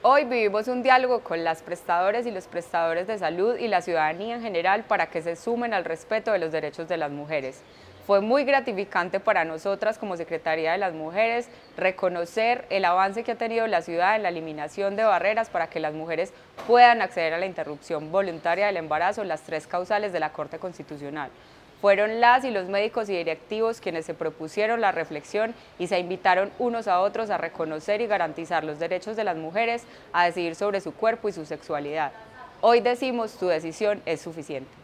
Hoy vivimos un diálogo con las prestadoras y los prestadores de salud y la ciudadanía en general para que se sumen al respeto de los derechos de las mujeres. Fue muy gratificante para nosotras como Secretaría de las Mujeres reconocer el avance que ha tenido la ciudad en la eliminación de barreras para que las mujeres puedan acceder a la interrupción voluntaria del embarazo, las tres causales de la Corte Constitucional. Fueron las y los médicos y directivos quienes se propusieron la reflexión y se invitaron unos a otros a reconocer y garantizar los derechos de las mujeres a decidir sobre su cuerpo y su sexualidad. Hoy decimos, tu decisión es suficiente.